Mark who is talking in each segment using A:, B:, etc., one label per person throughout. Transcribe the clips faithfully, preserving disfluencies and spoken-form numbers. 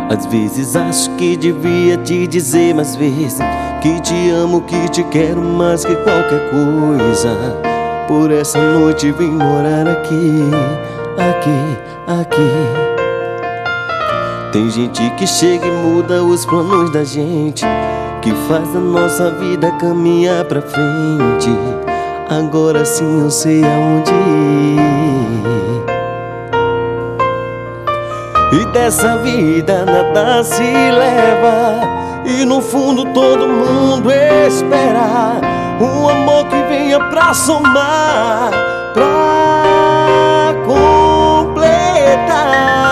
A: Às vezes acho que devia te dizer mais vezes que te amo, que te quero mais que qualquer coisa. Por essa noite vim morar aqui, aqui, aqui. Tem gente que chega e muda os planos da gente, que faz a nossa vida caminhar pra frente. Agora sim eu sei aonde ir. E dessa vida nada se leva, e no fundo todo mundo espera um amor que venha pra somar, pra completar.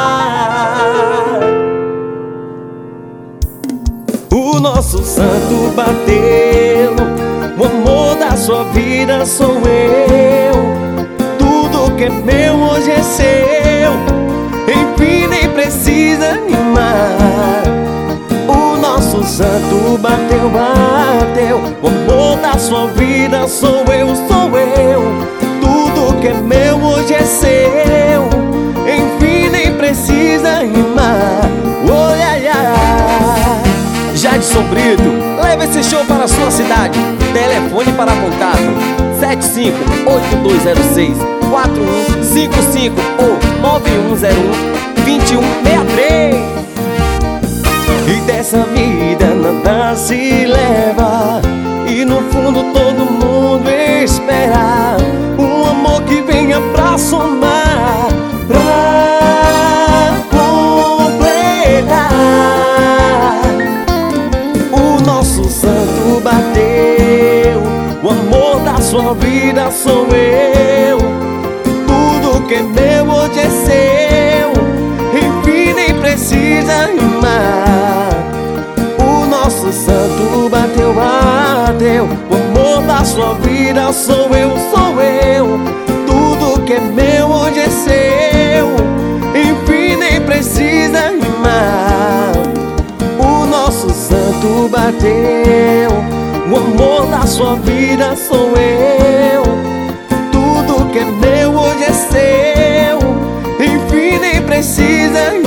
A: O nosso santo bateu, o amor da sua vida sou eu. Tudo que é meu hoje é seu, enfim nem precisa animar. O nosso santo bateu, bateu, o amor da sua vida sou eu, sou eu. Tudo que é meu hoje é seu, enfim nem precisa rimar. Oh, yeah, yeah. Jadson Brito, leva esse show para a sua cidade. Telefone para contato sete cinco oito dois zero seis quatro um cinco cinco ou nove um zero um dois um seis três. E dessa vida nada se leva, e no fundo todo mundo espera um amor que venha pra somar, pra completar. O nosso santo bateu, o amor da sua vida sou eu. Tudo que é meu hoje é seu, enfim nem precisa rimar. O nosso santo bateu, bateu, o amor da sua vida sou eu, sou eu. Tudo que é meu hoje é seu, enfim nem precisa rimar. O nosso santo bateu, o amor da sua vida sou eu. Tudo que é meu hoje é seu, enfim nem precisa